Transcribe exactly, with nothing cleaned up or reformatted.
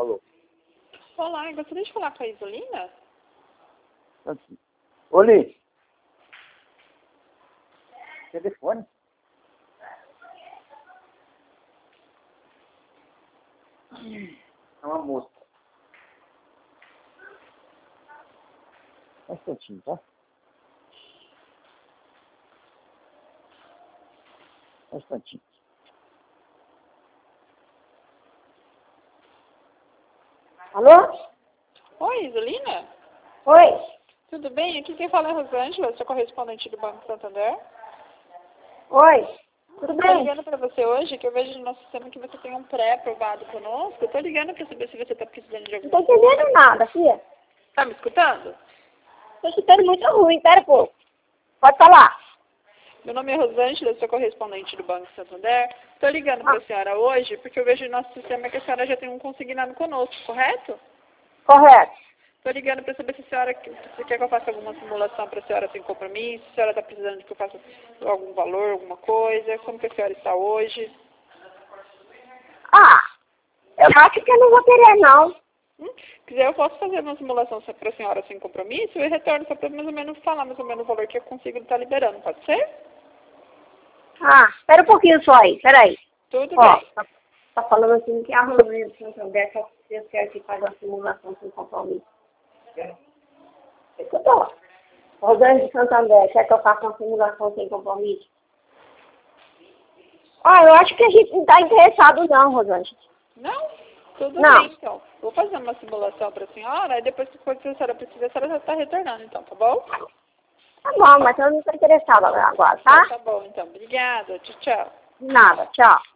Alô. Olá, eu gostaria de falar com a Isolina? Assim. Oli. Telefone? É uma moça. Um instantinho, tá? Um instantinho. Alô? Oi, Isolina? Oi? Tudo bem? Aqui quem fala é Rosângela, sua correspondente do Banco Santander. Oi? Tudo Estou bem? ligando para você hoje, que eu vejo no nosso sistema que você tem um pré-aprovado conosco. Estou ligando para saber se você está precisando de algum... Não tô entendendo nada, filha. Tá me escutando? Tô escutando muito ruim, pera um pouco. Pode falar. Meu nome é Rosângela, sou correspondente do Banco Santander. Estou ligando para a senhora hoje porque eu vejo no nosso sistema que a senhora já tem um consignado conosco, correto? Correto. Estou ligando para saber se a senhora se quer que eu faça alguma simulação para a senhora sem compromisso, se a senhora está precisando de que eu faça algum valor, alguma coisa, como que a senhora está hoje. Ah, eu acho que eu não vou querer, não. Hum? Se quiser, eu posso fazer uma simulação para a senhora sem compromisso e retorno só para mais ou menos falar mais ou menos o valor que eu consigo estar liberando, pode ser? Ah, espera um pouquinho só aí, pera aí. Tudo Ó, bem. tá, tá falando assim que a Rosângela do Santander quer que vocês querem que faça uma simulação sem compromisso. Escutou? Rosângela do Santander quer que eu faça uma simulação sem compromisso? Ah, eu acho que a gente não tá interessado não, Rosângela. Não? Tudo Não. bem, então. Vou fazer uma simulação para a senhora e depois que for que a senhora precisa, a senhora já está retornando, então, tá bom? Tá bom, mas eu não tô interessada agora, tá? Tá bom, então. Obrigada. Tchau, tchau. De nada, tchau.